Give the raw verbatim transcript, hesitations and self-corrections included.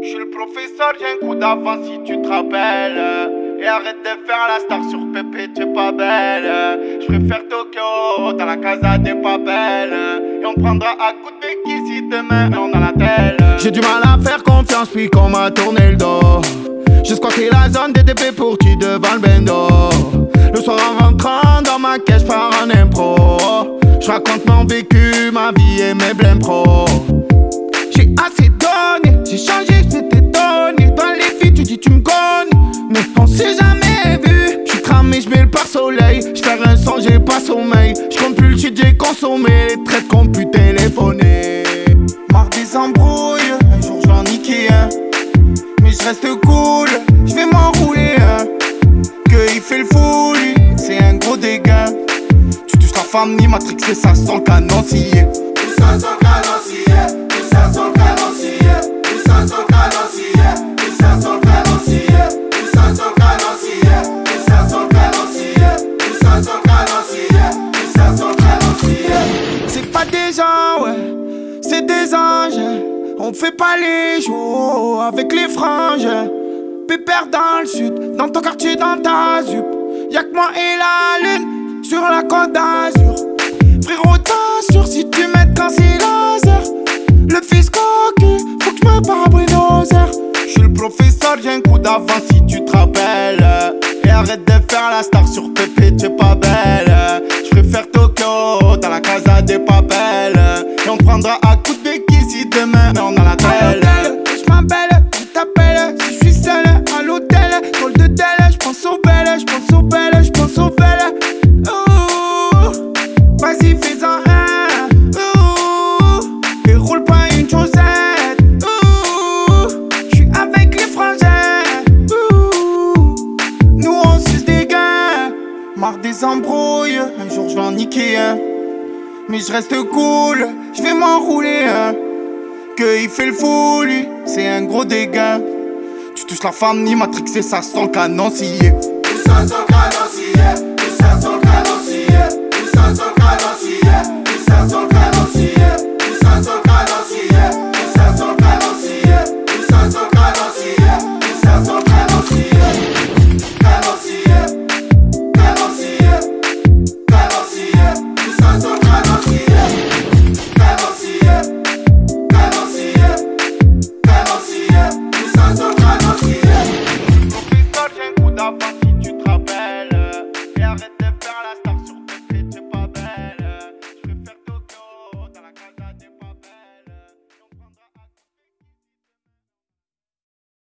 J'suis le professeur, j'ai un coup d'avance si tu te rappelles. Et arrête de faire la star sur Pépé, t'es pas belle. J'préfère Tokyo, dans la casa des Papels. Et on prendra à coup de béquille si demain on a la telle. J'ai du mal à faire confiance puis qu'on m'a tourné le dos. J'ai squatté la zone des D P pour tu devant le bendo. Le soir en rentrant dans ma caisse par un impro. J'raconte mon vécu, ma vie et mes blèmes pro. J'ai assez donné, j'ai changé, j'étais étonné. Dans les filles tu dis tu me connais, mais on s'est jamais vu. J'suis cramé, j'mets le pare-soleil. J'fais un son, j'ai pas sommeil. J'compte plus le shit, j'ai consommé. Les traites qu'on pu téléphoner. Marre des embrouilles, un jour j'vais en niquer un. Mais j'reste cool, j'vais m'enrouler un. Que il fait le fou lui, c'est un gros dégât. Tu touches la femme ni matrixée, ça sent le canoncier. Tout ça sent le canoncier. Tout ça sent le canoncier. Tout ça sent le canoncier. Tout ça sent le canoncier. Tout ça sent le canoncier. Tout ça sent le canoncier. Tout ça sent le canoncier. Tout ça sent le canoncier. C'est pas des gens, ouais, c'est des anges. On fait pas les jours avec les franges. Pépère dans le sud, dans ton quartier, dans ta zup. Y'a que moi et la lune sur la côte d'Azur. Frérot, t'assures si tu m'aides quand c'est laser. Le fils cocu, faut que j'me barre à Buenos Aires. J'suis le professeur, j'ai un coup d'avance si tu te rappelles. Et arrête de faire la star sur Pépé, t'es pas belle. J'préfère Tokyo, dans la casa des Papels. Et on prendra à coup de béquille si demain on a la telle. J'm'appelle, je t'appelle, si j'suis seul à l'hôtel. Call de telle, j'pense aux belles, j'pense aux belles, j'pense aux belles. Ouh, vas-y fais-en un. Ouh, et roule pas une chaussette. Ouh, j'suis avec les frangins. Ouh, nous on suce des gains. Marre des embrouilles, un jour j'vais en niquer un. Mais j'reste cool, j'vais m'enrouler un. Que il fait le fou lui, c'est un gros dégât. Tu touches la femme ni matrixée, ça sent le canoncier. Tout ça sent le canoncier. Tout ça sent le canoncier. Tout ça sent le canoncier. Tout ça sent le